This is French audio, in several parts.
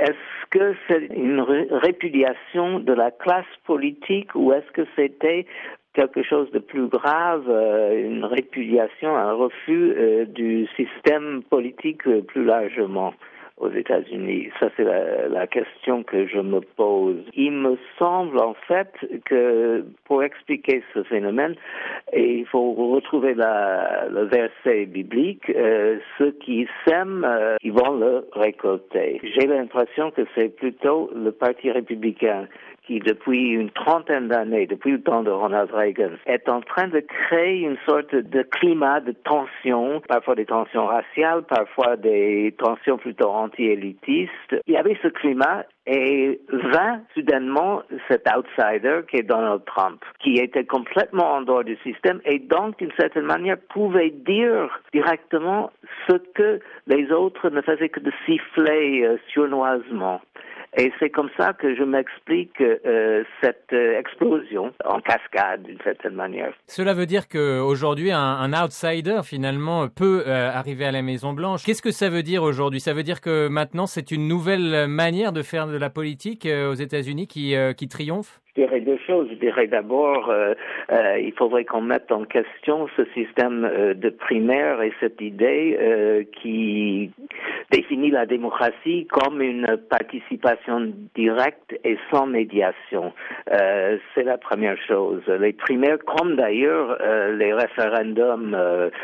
est-ce que c'est une répudiation de la classe politique ou est-ce que c'était quelque chose de plus grave, une répudiation, un refus du système politique plus largement aux États-Unis? Ça, c'est la question que je me pose. Il me semble, en fait, que pour expliquer ce phénomène, il faut retrouver le verset biblique, ceux qui sèment, ils vont le récolter. J'ai l'impression que c'est plutôt le Parti républicain qui, depuis une trentaine d'années, depuis le temps de Ronald Reagan, est en train de créer une sorte de climat de tension, parfois des tensions raciales, parfois des tensions plutôt anti-élitistes. Il y avait ce climat et vint soudainement cet outsider qui est Donald Trump, qui était complètement en dehors du système et donc, d'une certaine manière, pouvait dire directement ce que les autres ne faisaient que de siffler sournoisement. Et c'est comme ça que je m'explique cette explosion en cascade d'une certaine manière. Cela veut dire qu'aujourd'hui, un outsider finalement peut arriver à la Maison-Blanche. Qu'est-ce que ça veut dire aujourd'hui? Ça veut dire que maintenant c'est une nouvelle manière de faire de la politique aux États-Unis qui triomphe? Je dirais deux choses. Je dirais d'abord, il faudrait qu'on mette en question ce système de primaire et cette idée qui définit la démocratie comme une participation directe et sans médiation. C'est la première chose. Les primaires, comme d'ailleurs les référendums,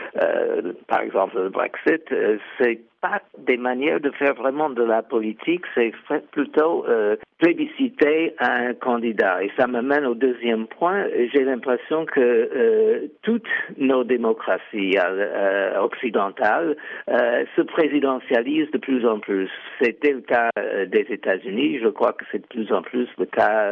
par exemple le Brexit, c'est pas des manières de faire vraiment de la politique, c'est plutôt plébisciter un candidat. Et ça m'amène au deuxième point. J'ai l'impression que toutes nos démocraties occidentales se présidentialisent de plus en plus. C'était le cas des États-Unis. Je crois que c'est de plus en plus le cas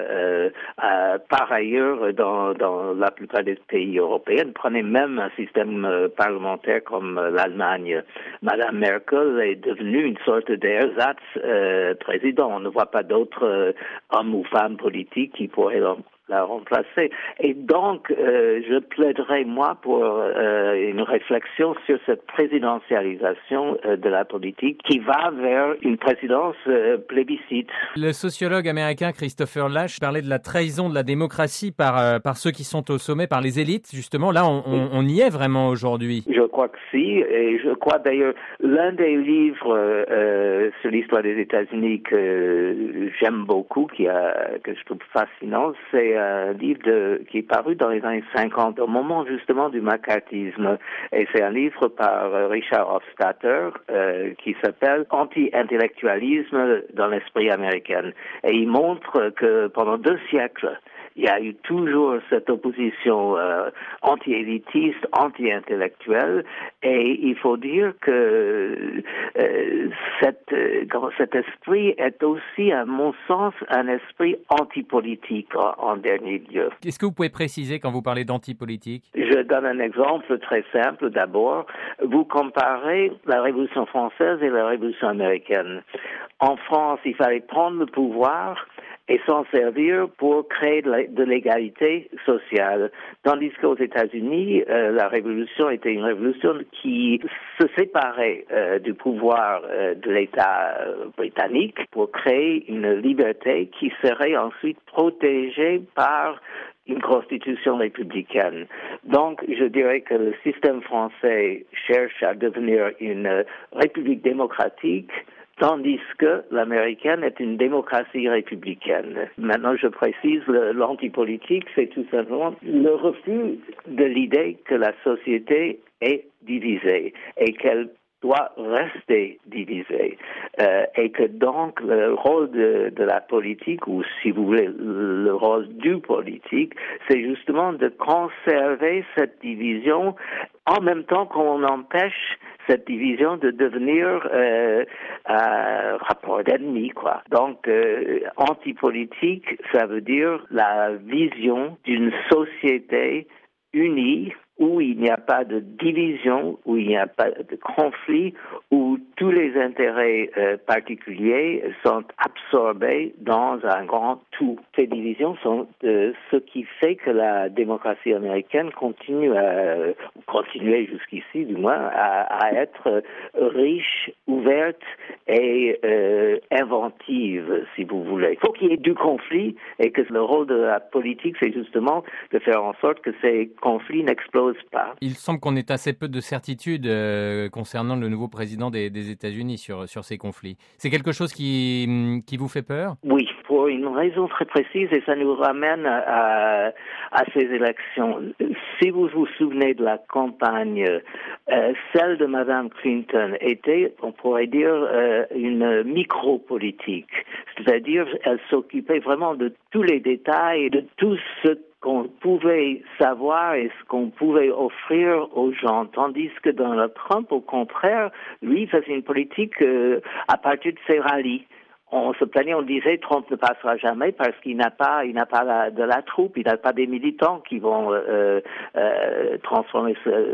par ailleurs dans la plupart des pays européens. Prenez même un système parlementaire comme l'Allemagne. Madame Merkel est devenue une sorte d'ersatz président. On ne voit pas d'autres hommes ou femmes politiques qui pourraient la remplacer. Et donc, je plaiderais, moi, pour une réflexion sur cette présidentialisation de la politique qui va vers une présidence plébiscite. Le sociologue américain Christopher Lasch parlait de la trahison de la démocratie par ceux qui sont au sommet, par les élites, justement. Là, on y est vraiment aujourd'hui. Je crois que si, et je crois d'ailleurs, l'un des livres sur l'histoire des États-Unis que j'aime beaucoup, que je trouve fascinant, c'est un livre qui est paru dans les années 50, au moment justement du macartisme. Et c'est un livre par Richard Hofstadter qui s'appelle « Anti-intellectualisme dans l'esprit américain ». Et il montre que pendant 2 siècles, il y a eu toujours cette opposition anti-élitiste, anti-intellectuelle, et il faut dire que cet esprit est aussi, à mon sens, un esprit antipolitique en dernier lieu. Qu'est-ce que vous pouvez préciser quand vous parlez d'antipolitique? Je donne un exemple très simple d'abord. Vous comparez la Révolution française et la Révolution américaine. En France, il fallait prendre le pouvoir et s'en servir pour créer de l'égalité sociale. Tandis qu'aux États-Unis, la révolution était une révolution qui se séparait du pouvoir de l'État britannique pour créer une liberté qui serait ensuite protégée par une constitution républicaine. Donc, je dirais que le système français cherche à devenir une république démocratique, tandis que l'américaine est une démocratie républicaine. Maintenant, je précise, l'antipolitique, c'est tout simplement le refus de l'idée que la société est divisée et qu'elle doit rester divisée. Et que donc, le rôle de la politique, ou si vous voulez, le rôle du politique, c'est justement de conserver cette division en même temps qu'on empêche cette division de devenir un rapport d'ennemis, quoi. Donc, antipolitique, ça veut dire la vision d'une société unie où il n'y a pas de division, où il n'y a pas de conflit, où tous les intérêts particuliers sont absorbés dans un grand tout. Ces divisions sont ce qui fait que la démocratie américaine continuait jusqu'ici du moins, à être riche, ouverte et inventive, si vous voulez. Il faut qu'il y ait du conflit et que le rôle de la politique, c'est justement de faire en sorte que ces conflits n'explosent pas. Il semble qu'on ait assez peu de certitudes concernant le nouveau président des États-Unis sur ces conflits. C'est quelque chose qui vous fait peur? Oui, pour une raison très précise, et ça nous ramène à ces élections. Si vous vous souvenez de la campagne, celle de Mme Clinton était, on pourrait dire, une micro-politique. C'est-à-dire, elle s'occupait vraiment de tous les détails, de tout ce qu'on pouvait savoir et ce qu'on pouvait offrir aux gens. Tandis que Donald Trump, au contraire, lui, faisait une politique à partir de ses rallyes. On se plaignait, on disait Trump ne passera jamais parce qu'il n'a pas de la troupe, il n'a pas des militants qui vont transformer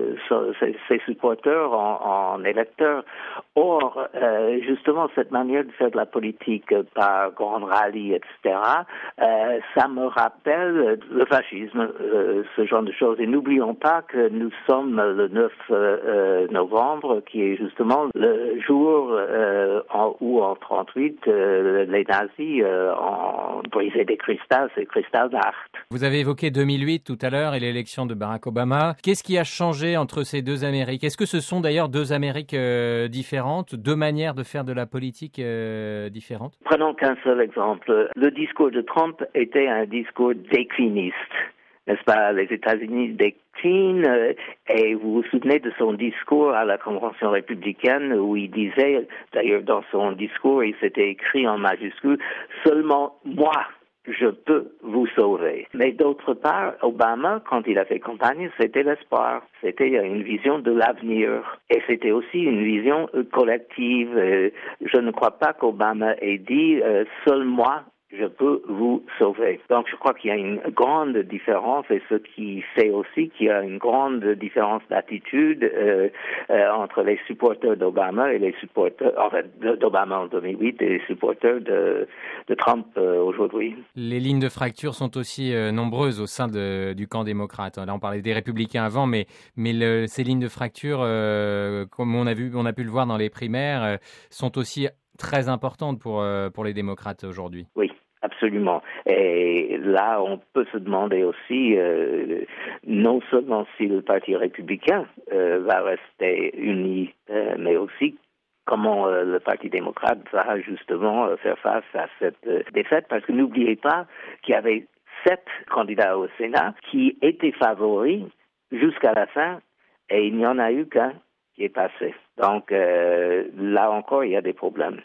ses supporters en électeurs. Or, justement, cette manière de faire de la politique par grand rallye, etc., ça me rappelle le fascisme, ce genre de choses. Et n'oublions pas que nous sommes le 9 novembre, qui est justement le jour où en 1938, les nazis ont brisé des cristals, ces cristals d'art. Vous avez évoqué 2008 tout à l'heure et l'élection de Barack Obama. Qu'est-ce qui a changé entre ces deux Amériques? Est-ce que ce sont d'ailleurs deux Amériques différentes, deux manières de faire de la politique différentes? Prenons qu'un seul exemple. Le discours de Trump était un discours décliniste. N'est-ce pas, les États-Unis déclinent, et vous vous souvenez de son discours à la Convention républicaine où il disait, d'ailleurs dans son discours, il s'était écrit en majuscule, seulement moi, je peux vous sauver. Mais d'autre part, Obama, quand il a fait campagne, c'était l'espoir. C'était une vision de l'avenir. Et c'était aussi une vision collective. Je ne crois pas qu'Obama ait dit, seul moi, je peux vous sauver. Donc, je crois qu'il y a une grande différence et ce qui fait aussi qu'il y a une grande différence d'attitude entre les supporters d'Obama et les supporters, d'Obama en 2008 et les supporters de Trump aujourd'hui. Les lignes de fracture sont aussi nombreuses au sein du camp démocrate. Là, on parlait des républicains avant, mais ces lignes de fracture, comme on a pu le voir dans les primaires, sont aussi très importantes pour les démocrates aujourd'hui. Oui. Absolument. Et là, on peut se demander aussi, non seulement si le Parti républicain va rester uni, mais aussi comment le Parti démocrate va justement faire face à cette défaite. Parce que n'oubliez pas qu'il y avait 7 candidats au Sénat qui étaient favoris jusqu'à la fin, et il n'y en a eu qu'un qui est passé. Donc là encore, il y a des problèmes.